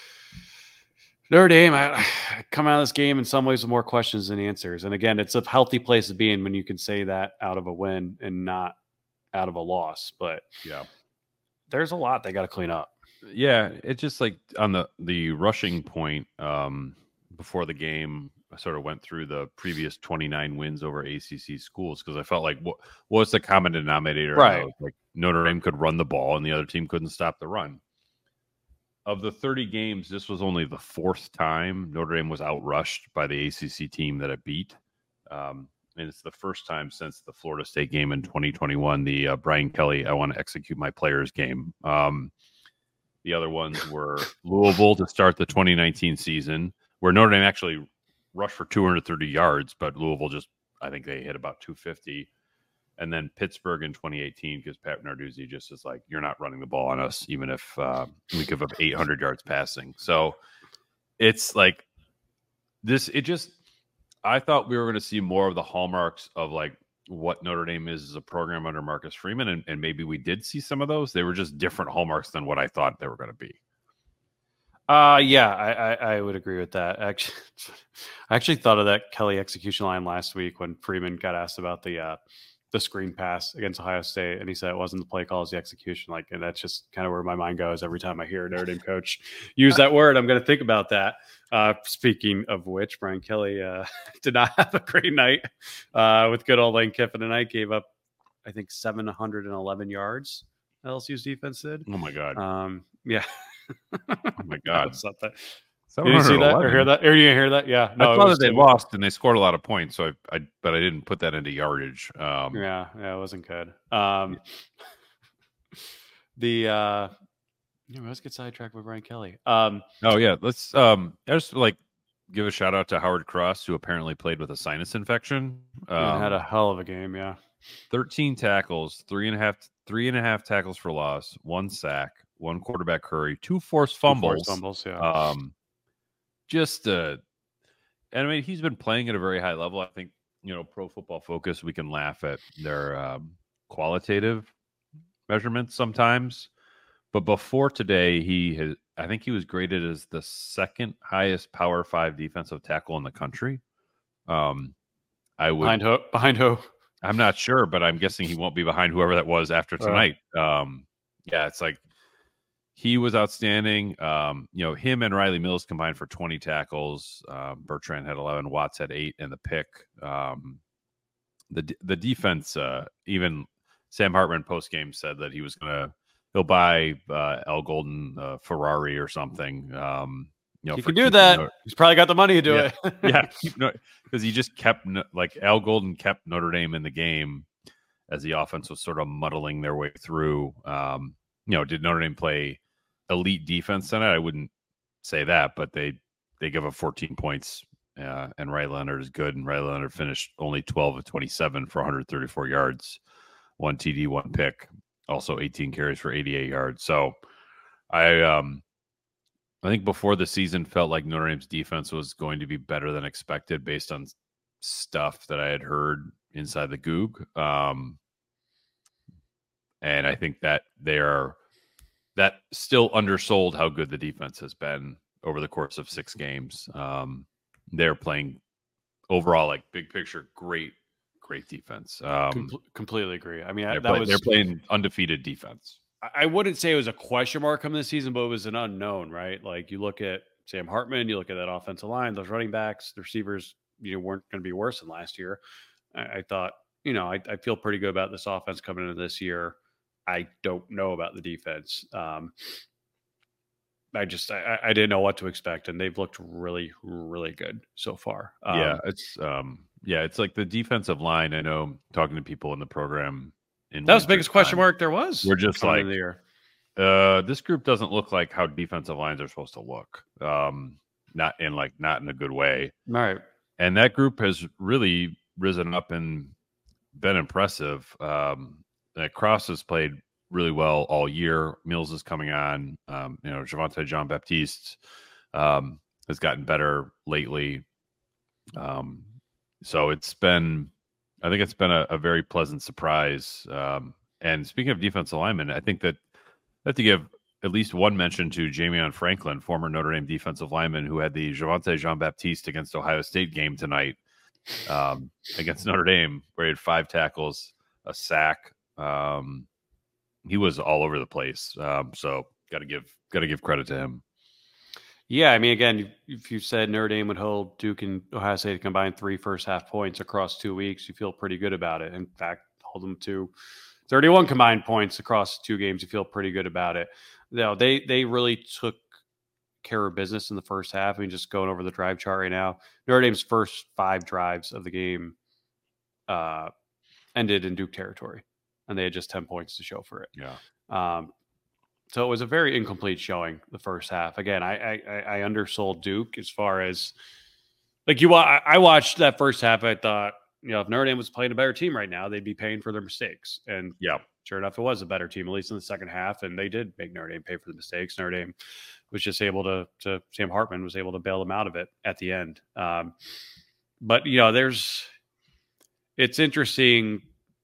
Notre Dame, I, I come out of this game in some ways with more questions than answers. And again, it's a healthy place to be in when you can say that out of a win and not out of a loss. But yeah, there's a lot they got to clean up. Yeah, it's just like on the the rushing point um, before the game, I sort of went through the previous twenty-nine wins over A C C schools because I felt like what what's the common denominator? Right, like Notre Dame could run the ball and the other team couldn't stop the run. Of the thirty games, this was only the fourth time Notre Dame was outrushed by the A C C team that it beat. Um, and it's the first time since the Florida State game in twenty twenty-one, the uh, Brian Kelly, I want to execute my players game. Um, the other ones were Louisville to start the twenty nineteen season, where Notre Dame actually rushed for two hundred thirty yards, but Louisville just, I think they hit about two fifty. And then Pittsburgh in twenty eighteen, because Pat Narduzzi just is like, you're not running the ball on us, even if uh, we give up eight hundred yards passing. So it's like this, it just, I thought we were going to see more of the hallmarks of like what Notre Dame is as a program under Marcus Freeman. And, and maybe we did see some of those. They were just different hallmarks than what I thought they were going to be. Uh, yeah, I, I, I would agree with that. Actually, I actually thought of that Kelly execution line last week when Freeman got asked about the, uh, the screen pass against Ohio State, and he said it wasn't the play call, it was the execution. Like, and that's just kind of where my mind goes every time I hear a Notre Dame coach use that word. I'm going to think about that. Uh, speaking of which, Brian Kelly uh, did not have a great night uh, with good old Lane Kiffin tonight. Gave up, I think, seven hundred eleven yards. L S U's defense did. Oh my god. Um, yeah. Oh my god. Something. Did you see that or hear that? Or you didn't hear that? Yeah. No, I thought that they lost and they scored a lot of points. So I, I but I didn't put that into yardage. Um, yeah, yeah, it wasn't good. Um, the uh, yeah, let's get sidetracked with Brian Kelly. Um, oh yeah, let's um, just like give a shout out to Howard Cross, who apparently played with a sinus infection. Um, had a hell of a game. Yeah, thirteen tackles, three and a half, three and a half tackles for loss, one sack, one quarterback hurry, two forced fumbles. Two forced fumbles. Yeah. Um, Just, uh, and I mean, he's been playing at a very high level. I think, you know, Pro Football Focus, we can laugh at their um, qualitative measurements sometimes. But before today, he has, I think he was graded as the second highest Power Five defensive tackle in the country. Um, I would behind who? Behind who? I'm not sure, but I'm guessing he won't be behind whoever that was after tonight. Uh, um, yeah, it's like. He was outstanding. Um, you know, him and Riley Mills combined for twenty tackles. Uh, Bertrand had eleven. Watts had eight, and the pick. Um, the the defense, uh, even Sam Hartman post game said that he was gonna he'll buy uh, Al Golden uh, Ferrari or something. Um, you know, he can do that. Notre- He's probably got the money to do yeah. it. yeah, because he just kept like Al Golden kept Notre Dame in the game as the offense was sort of muddling their way through. Um, you know, did Notre Dame play elite defense tonight? I wouldn't say that, but they they give up fourteen points, uh, and Riley Leonard is good, and Riley Leonard finished only twelve of twenty-seven for one hundred thirty-four yards, one T D, one pick, also eighteen carries for eighty-eight yards. So I um I think before the season felt like Notre Dame's defense was going to be better than expected based on stuff that I had heard inside the Goog. Um, and I think that they are that still undersold how good the defense has been over the course of six games. Um, they're playing overall, like big picture, great, great defense. Um, Com- completely agree. I mean, I, they're, that play, was they're playing undefeated defense. I wouldn't say it was a question mark coming this season, but it was an unknown, right? Like you look at Sam Hartman, you look at that offensive line, those running backs, the receivers, you know, weren't going to be worse than last year. I, I thought, you know, I, I feel pretty good about this offense coming into this year. I don't know about the defense. Um, I just I, I didn't know what to expect, and they've looked really, really good so far. Um, yeah, it's um, yeah, it's like the defensive line. I know talking to people in the program. In that was the biggest time, question mark there was. We're just like, the year. Uh, this group doesn't look like how defensive lines are supposed to look. Um, not in like not in a good way. All right. And that group has really risen up and been impressive. Um, Cross has played really well all year. Mills is coming on. Um, you know, Javonte Jean-Baptiste um, has gotten better lately. Um, so it's been, I think it's been a, a very pleasant surprise. Um, and speaking of defensive linemen, I think that I have to give at least one mention to Jamion Franklin, former Notre Dame defensive lineman, who had the Javonte Jean-Baptiste against Ohio State game tonight um, against Notre Dame, where he had five tackles, a sack. Um, he was all over the place. Um, so got to give got to give credit to him. Yeah, I mean, again, if you said Notre Dame would hold Duke and Ohio State to combine three first half points across two weeks, you feel pretty good about it. In fact, hold them to thirty-one combined points across two games, you feel pretty good about it. No, they they really took care of business in the first half. I mean, just going over the drive chart right now, Notre Dame's first five drives of the game uh, ended in Duke territory, and they had just ten points to show for it. Yeah. Um, so it was a very incomplete showing the first half. Again, I I, I undersold Duke as far as like you. I watched that first half. I thought, you know, if Notre Dame was playing a better team right now, they'd be paying for their mistakes. And yeah, sure enough, it was a better team, at least in the second half, and they did make Notre Dame pay for the mistakes. Notre Dame was just able to, to Sam Hartman was able to bail them out of it at the end. Um, but, you know, there's, it's interesting,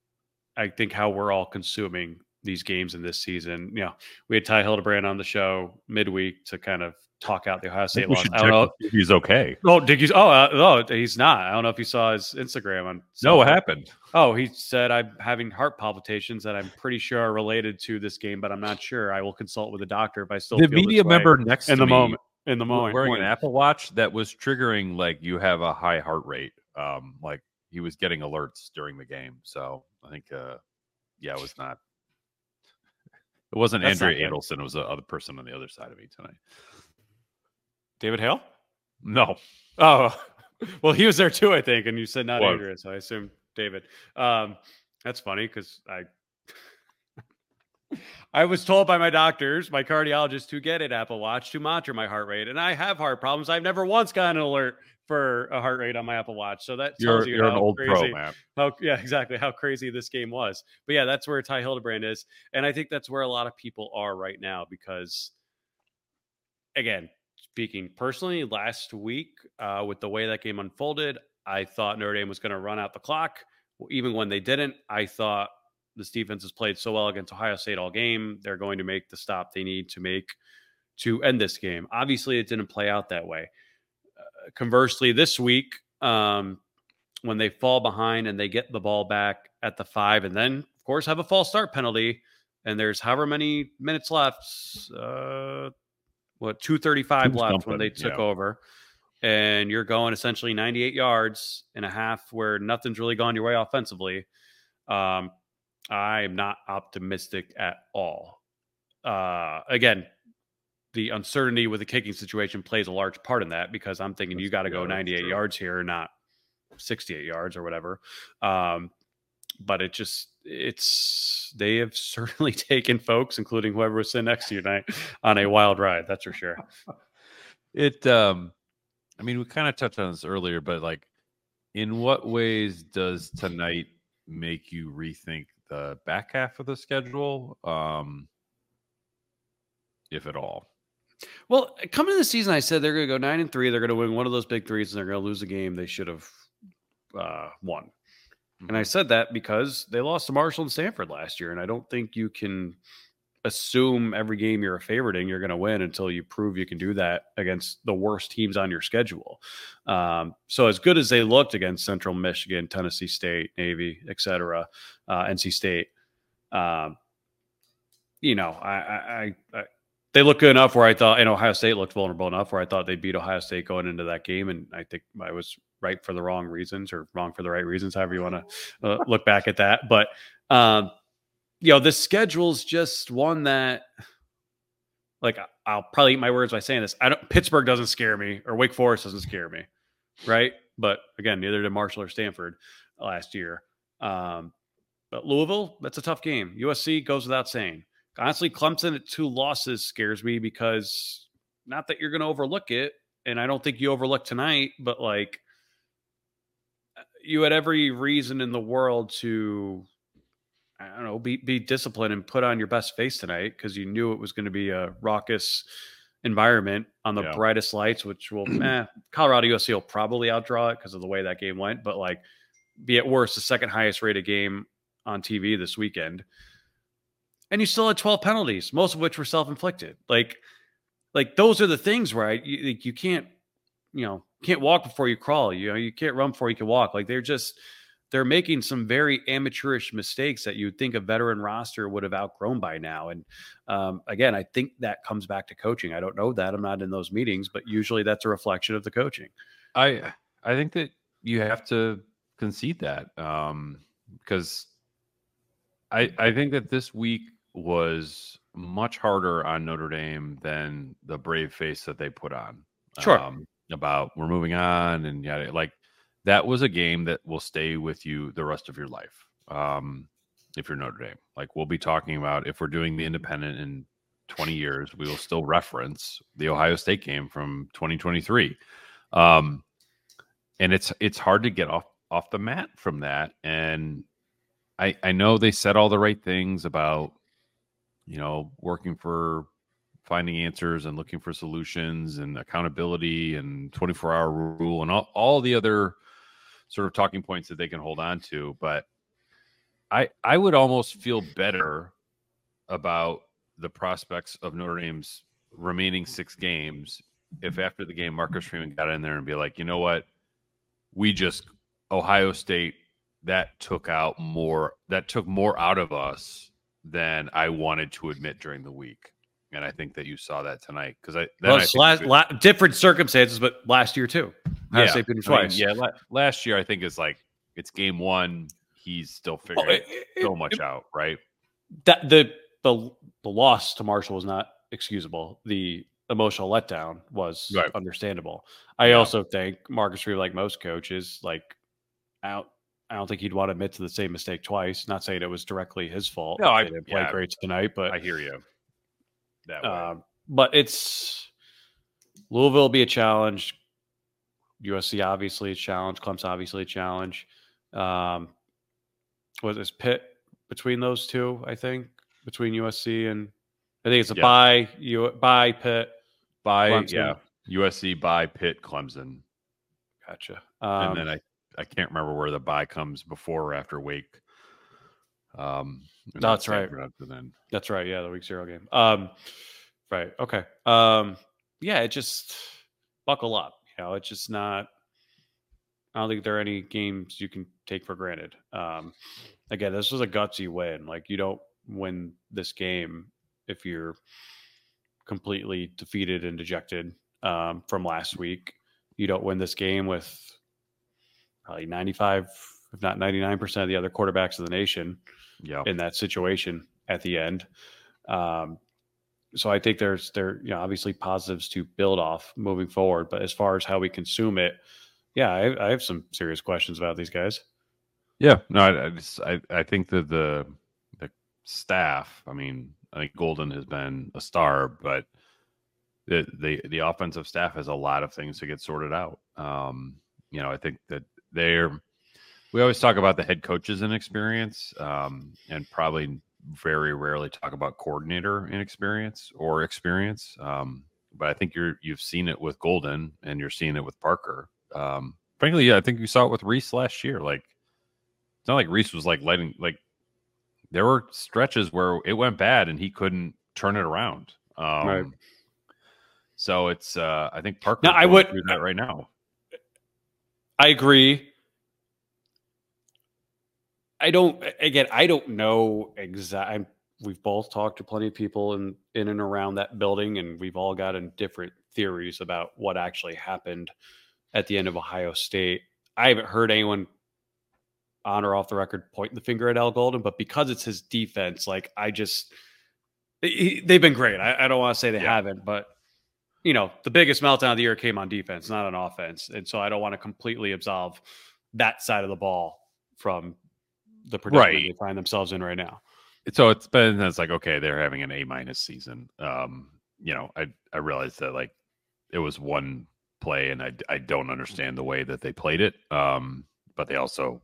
I think, how we're all consuming these games in this season. You know, we had Ty Hildebrand on the show midweek to kind of talk out the Ohio State loss. I don't know if he's okay. Oh, did you? Oh, uh, no, he's not. I don't know if you saw his Instagram on. No, what happened? Oh, he said, I'm having heart palpitations that I'm pretty sure are related to this game, but I'm not sure. I will consult with the doctor if I still the feel media this member way. next in to the me moment. In the moment, wearing an Apple Watch that was triggering like you have a high heart rate. Um, like he was getting alerts during the game. So I think, uh, yeah, it was not. It wasn't That's Andrea Adelson. It was the other person on the other side of me tonight. David Hale? No. Oh, well, he was there too, I think. And you said not what? Andrea, so I assume David. Um, that's funny because I I was told by my doctors, my cardiologist, to get an Apple Watch to monitor my heart rate. And I have heart problems. I've never once gotten an alert for a heart rate on my Apple Watch. So that tells you're, you you're how an old crazy, pro, man. How, yeah, exactly. How crazy this game was. But yeah, that's where Ty Hildebrand is. And I think that's where a lot of people are right now because, again, speaking personally, last week uh, with the way that game unfolded, I thought Notre Dame was going to run out the clock. Even when they didn't, I thought this defense has played so well against Ohio State all game. They're going to make the stop they need to make to end this game. Obviously, it didn't play out that way. Uh, conversely, this week, um, when they fall behind and they get the ball back at the five and then, of course, have a false start penalty, and there's however many minutes left, uh, what, two thirty-five left when they took yeah. over, and you're going essentially ninety-eight yards in a half where nothing's really gone your way offensively. Um, I'm not optimistic at all. Uh, again, the uncertainty with the kicking situation plays a large part in that because I'm thinking That's, you got to yeah, go ninety-eight yards here, not sixty-eight yards or whatever. Um, but it just, it's, they have certainly taken folks, including whoever was sitting next to you tonight, on a wild ride. That's for sure. It, um, I mean, we kind of touched on this earlier, but like, in what ways does tonight make you rethink the back half of the schedule, um, if at all? Well, coming to the season, I said they're going to go nine and three. They're going to win one of those big threes, and they're going to lose a game they should have uh, won. And I said that because they lost to Marshall and Stanford last year. And I don't think you can assume every game you're a favorite in, you're going to win until you prove you can do that against the worst teams on your schedule. Um, so as good as they looked against Central Michigan, Tennessee State, Navy, et cetera, uh, N C State, um, you know, I, I, I, they look good enough where I thought, and Ohio State looked vulnerable enough where I thought they'd beat Ohio State going into that game. And I think I was right for the wrong reasons, or wrong for the right reasons, however you want to uh, look back at that. But, um, you know, the schedule's just one that, like, I'll probably eat my words by saying this. I don't, Pittsburgh doesn't scare me, or Wake Forest doesn't scare me, right? But again, neither did Marshall or Stanford last year. Um, but Louisville, that's a tough game. U S C goes without saying. Honestly, Clemson at two losses scares me, because not that you're going to overlook it, and I don't think you overlook tonight, but like, you had every reason in the world to, I don't know, be be disciplined and put on your best face tonight, because you knew it was going to be a raucous environment on the yeah. brightest lights, which will, eh, Colorado U S C will probably outdraw it because of the way that game went, but like, be at worst the second highest rated game on T V this weekend. And you still had twelve penalties, most of which were self-inflicted. Like, like those are the things where I, you, you can't, you know, can't walk before you crawl. You know, you can't run before you can walk. Like, they're just, they're making some very amateurish mistakes that you'd think a veteran roster would have outgrown by now. And um, again, I think that comes back to coaching. I don't know that. I'm not in those meetings, but usually that's a reflection of the coaching. I, I think that you have to concede that um, because I, I think that this week was much harder on Notre Dame than the brave face that they put on. Sure. Um, about we're moving on, and yeah, like that was a game that will stay with you the rest of your life. Um, if you're Notre Dame, like we'll be talking about, if we're doing the Independent in twenty years, we will still reference the Ohio State game from twenty twenty-three. Um, and it's, it's hard to get off, off the mat from that. And I, I know they said all the right things about, you know, working for finding answers and looking for solutions and accountability and twenty-four hour rule and all, all the other sort of talking points that they can hold on to. But I, I would almost feel better about the prospects of Notre Dame's remaining six games if after the game Marcus Freeman got in there and be like, you know what, we just, Ohio State, that took out more, that took more out of us than I wanted to admit during the week. And I think that you saw that tonight, because I, then well, I it's last, la- different circumstances, but last year too. Yeah, I mean, twice. yeah. La- last year, I think is like, it's game one. He's still figuring oh, it, it, so much it, out, right? That the, the, the loss to Marshall was not excusable. The emotional letdown was right. understandable. I yeah. also think Marcus Freeman, like most coaches, like out, I don't think he'd want to admit to the same mistake twice. Not saying it was directly his fault. No, I they didn't play yeah, great tonight, but I hear you. That way. Uh, but it's Louisville will be a challenge. U S C obviously a challenge. Clemson obviously a challenge. Um, was this Pitt between those two? I think between U S C and I think it's a yeah. bye. You bye Pitt by Clemson. Yeah U S C by Pitt Clemson. Gotcha. Um, and then I. I can't remember where the bye comes before or after Wake. Um, that's right. Then. That's right. Yeah, the week zero game. Um, right. Okay. Um, yeah, it just buckle up. You know, it's just not. I don't think there are any games you can take for granted. Um, again, this was a gutsy win. Like, you don't win this game if you're completely defeated and dejected um, from last week. You don't win this game with probably ninety-five, if not ninety-nine percent of the other quarterbacks in the nation yeah. in that situation at the end. Um, so I think there's there, you know, obviously positives to build off moving forward, but as far as how we consume it, yeah, I, I have some serious questions about these guys. Yeah, no, I, I just, I, I think that the, the staff, I mean, I think Golden has been a star, but the, the, the offensive staff has a lot of things to get sorted out. Um, you know, I think that, They're, we always talk about the head coach's inexperience, um, and probably very rarely talk about coordinator inexperience or experience. Um, but I think you're you've seen it with Golden, and you're seeing it with Parker. Um, frankly, yeah, I think you saw it with Reese last year. Like, not like Reese was like letting like there were stretches where it went bad and he couldn't turn it around. Um, right. So it's uh, I think Parker now, I would do that right now. I agree. I don't again. I don't know exactly. We've both talked to plenty of people in in and around that building, and we've all gotten different theories about what actually happened at the end of Ohio State. I haven't heard anyone on or off the record pointing the finger at Al Golden, but because it's his defense, like I just he, they've been great. I, I don't want to say they yeah. haven't, but you know, the biggest meltdown of the year came on defense, not on offense, and so I don't want to completely absolve that side of the ball from the predicament right. they find themselves in right now. So it's been it's like okay, they're having an A minus season. Um, you know, I I realized that like it was one play, and I I don't understand the way that they played it. Um, but they also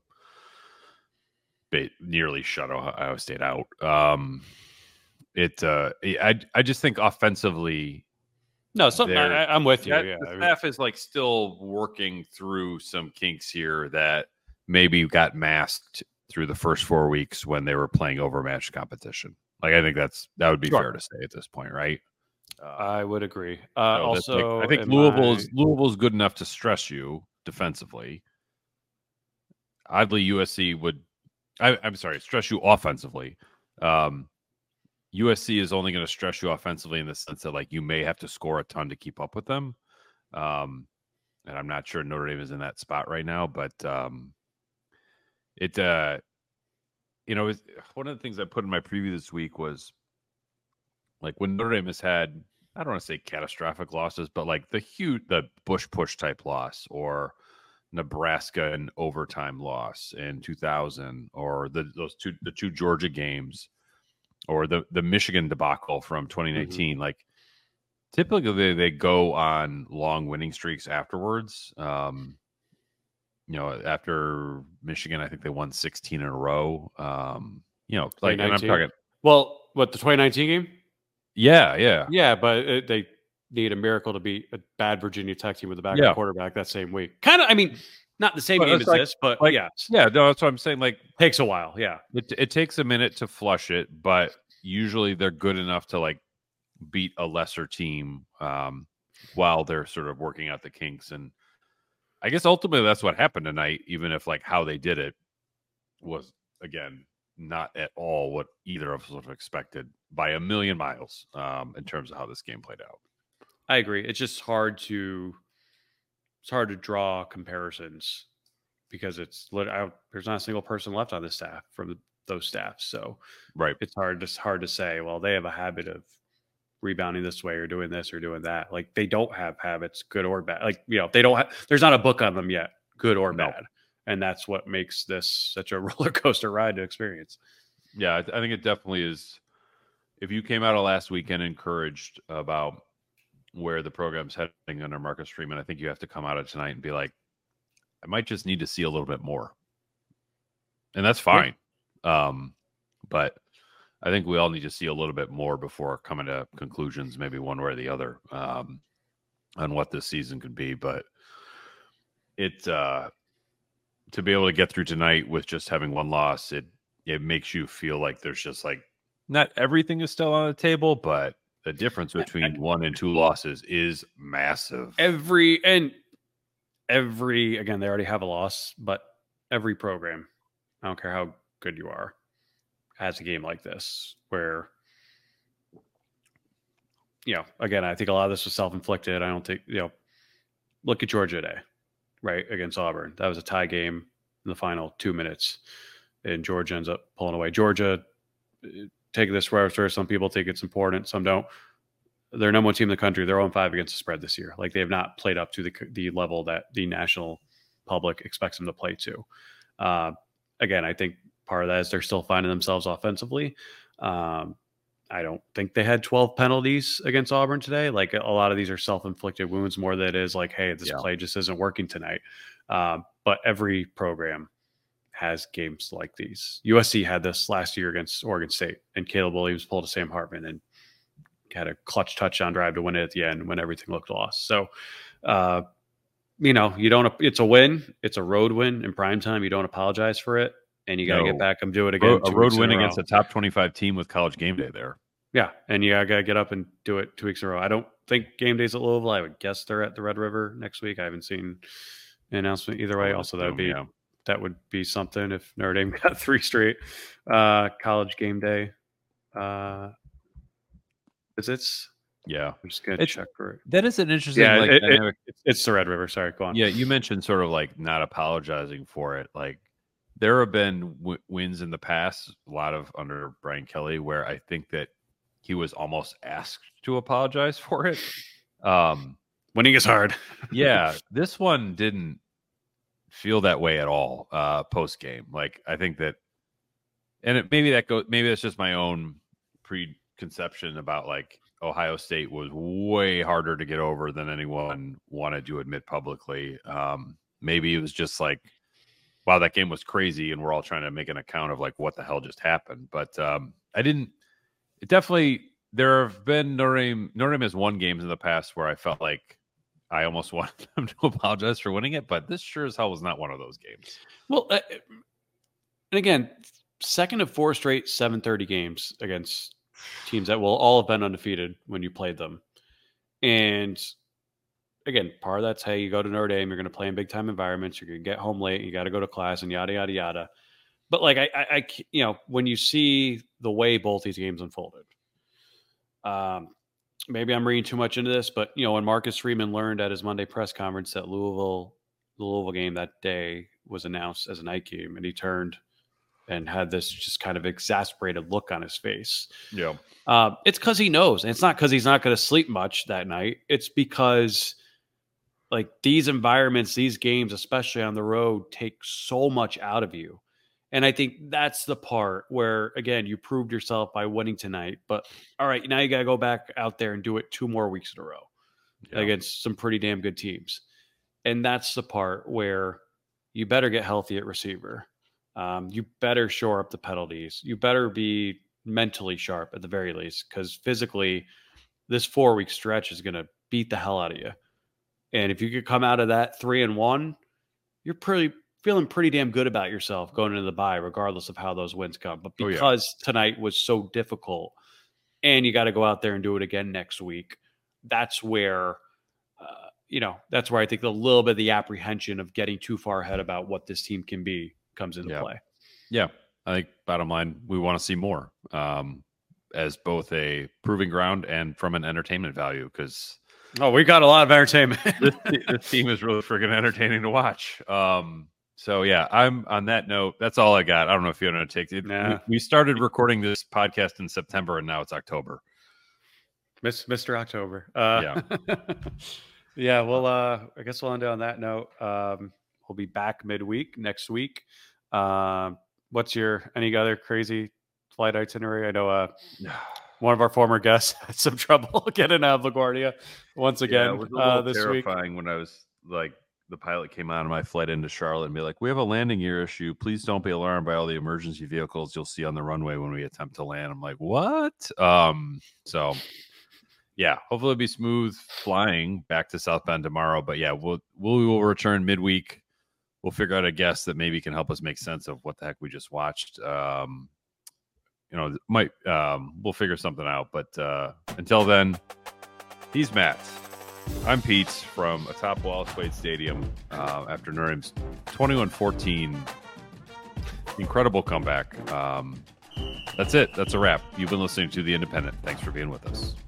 they nearly shut Ohio State out. Um, it uh, I I just think offensively. No, something I, I'm with you. That, yeah, the staff is like still working through some kinks here that maybe got masked through the first four weeks when they were playing overmatched competition. Like I think that's that would be sure. fair to say at this point, right? Uh, I would agree. Uh, so also, like, I think Louisville's I... Louisville's good enough to stress you defensively. Oddly, U S C would. I, I'm sorry, stress you offensively. Um, U S C is only going to stress you offensively in the sense that like you may have to score a ton to keep up with them. Um, and I'm not sure Notre Dame is in that spot right now, but um, it, uh, you know, it's, one of the things I put in my preview this week was like when Notre Dame has had, I don't want to say catastrophic losses, but like the huge, the Bush push type loss or Nebraska an overtime loss in two thousand or the, those two, the two Georgia games. Or the, the Michigan debacle from twenty nineteen, mm-hmm. like typically they, they go on long winning streaks afterwards. Um, you know, after Michigan, I think they won sixteen in a row. Um, you know, like and I'm talking. Well, what the twenty nineteen game? Yeah, yeah, yeah. But it, they need a miracle to beat a bad Virginia Tech team with a backup yeah. quarterback that same week. Kind of, I mean. Not the same but game as like, this, but like, yeah. Yeah, no, that's what I'm saying. Like, takes a while, yeah. It, it takes a minute to flush it, but usually they're good enough to, like, beat a lesser team um, while they're sort of working out the kinks. And I guess ultimately that's what happened tonight, even if, like, how they did it was, again, not at all what either of us would have expected by a million miles um, in terms of how this game played out. I agree. It's just hard to... It's hard to draw comparisons because it's I, there's not a single person left on the staff from the, those staffs. So right. it's hard just hard to say, well, they have a habit of rebounding this way or doing this or doing that. Like they don't have habits, good or bad. Like, you know, they don't have, there's not a book on them yet, good or no. bad. And that's what makes this such a roller coaster ride to experience. Yeah. I, th- I think it definitely is. If you came out of last weekend encouraged about where the program's heading under Marcus Freeman, I think you have to come out of tonight and be like, I might just need to see a little bit more. And that's fine. Yeah. Um, but I think we all need to see a little bit more before coming to conclusions, maybe one way or the other, um, on what this season could be. But it, uh, to be able to get through tonight with just having one loss, it, it makes you feel like there's just like, not everything is still on the table, but the difference between one and two losses is massive. Every and every again, they already have a loss, but every program, I don't care how good you are, has a game like this where, you know, again, I think a lot of this was self-inflicted. I don't think, you know, look at Georgia today, right, against Auburn. That was a tie game in the final two minutes, and Georgia ends up pulling away. Georgia. Take this where some people think it's important, some don't. They're number one team in the country. They're oh and five against the spread this year. Like they have not played up to the the level that the national public expects them to play to. Uh, again, I think part of that is they're still finding themselves offensively. Um, I don't think they had twelve penalties against Auburn today. Like a lot of these are self-inflicted wounds more than it is like, hey, this yeah. play just isn't working tonight. Um, but every program has games like these. U S C had this last year against Oregon State, and Caleb Williams pulled a Sam Hartman and had a clutch touchdown drive to win it at the end when everything looked lost. So, uh, you know, you don't, it's a win. It's a road win in prime time. You don't apologize for it. and you got to no. get back and do it again. A road win against a top twenty-five team with College Game Day there. Yeah, and you got to get up and do it two weeks in a row. I don't think game days at Louisville. I would guess they're at the Red River next week. I haven't seen an announcement either way. Also, that would be yeah. that would be something if Notre Dame got three straight uh, College Game Day uh, visits. Yeah, I'm just gonna check for it. That is an interesting. Yeah, like, it, it, it's, it's the Red River. Sorry, go on. Yeah, you mentioned sort of like not apologizing for it. Like there have been w- wins in the past, a lot of under Brian Kelly, where I think that he was almost asked to apologize for it. Um, Winning is hard. Yeah, this one didn't feel that way at all uh, post game. Like I think that, and it, maybe that goes. Maybe that's just my own preconception about like Ohio State was way harder to get over than anyone wanted to admit publicly. Um, maybe it was just like, wow, that game was crazy, and we're all trying to make an account of like what the hell just happened. But um, I didn't. It definitely, there have been Notre Dame, Notre Dame has won games in the past where I felt like I almost wanted them to apologize for winning it, but this sure as hell was not one of those games. Well, uh, and again, second of four straight seven thirty games against teams that will all have been undefeated when you played them. And again, part of that's, hey, you go to Notre Dame, you're going to play in big time environments, you're going to get home late, you got to go to class and yada, yada, yada. But like, I, I, I, you know, when you see the way both these games unfolded, um, maybe I'm reading too much into this, but you know, when Marcus Freeman learned at his Monday press conference that Louisville, the Louisville game that day was announced as a night game, and he turned and had this just kind of exasperated look on his face. Yeah, uh, it's because he knows, and it's not because he's not going to sleep much that night. It's because like these environments, these games, especially on the road, take so much out of you. And I think that's the part where, again, you proved yourself by winning tonight. But all right, now you got to go back out there and do it two more weeks in a row yeah. against some pretty damn good teams. And that's the part where you better get healthy at receiver. Um, you better shore up the penalties. You better be mentally sharp at the very least, because physically, this four-week stretch is going to beat the hell out of you. And if you could come out of that three and one, you're pretty feeling pretty damn good about yourself going into the bye, regardless of how those wins come. But because oh, yeah. tonight was so difficult, and you got to go out there and do it again next week, that's where, uh, you know, that's where I think a little bit of the apprehension of getting too far ahead about what this team can be comes into yeah. play. Yeah, I think bottom line, we want to see more um, as both a proving ground and from an entertainment value, because oh, we got a lot of entertainment. this, this team is really freaking entertaining to watch. Um, So, yeah, I'm on that note. That's all I got. I don't know if you want to take it. Nah. We, we started recording this podcast in September, and now it's October. Miss, Mister October. Uh, yeah. yeah, well, uh, I guess we'll end it on that note. Um, we'll be back midweek next week. Um, what's your any other crazy flight itinerary? I know uh, one of our former guests had some trouble getting out of LaGuardia once again yeah, it was a uh, this terrifying week. When I was like, the pilot came on my flight into Charlotte and be like, we have a landing gear issue. Please don't be alarmed by all the emergency vehicles you'll see on the runway when we attempt to land. I'm like, what? Um, so yeah, hopefully it'll be smooth flying back to South Bend tomorrow. But yeah, we'll, we'll, we will return midweek. We'll figure out a guest that maybe can help us make sense of what the heck we just watched. Um, you know, might, um, we'll figure something out, but, uh, until then, he's Matt. I'm Pete from atop Wallace Wade Stadium uh, after Notre Dame's twenty-one fourteen incredible comeback. Um, that's it. That's a wrap. You've been listening to The Independent. Thanks for being with us.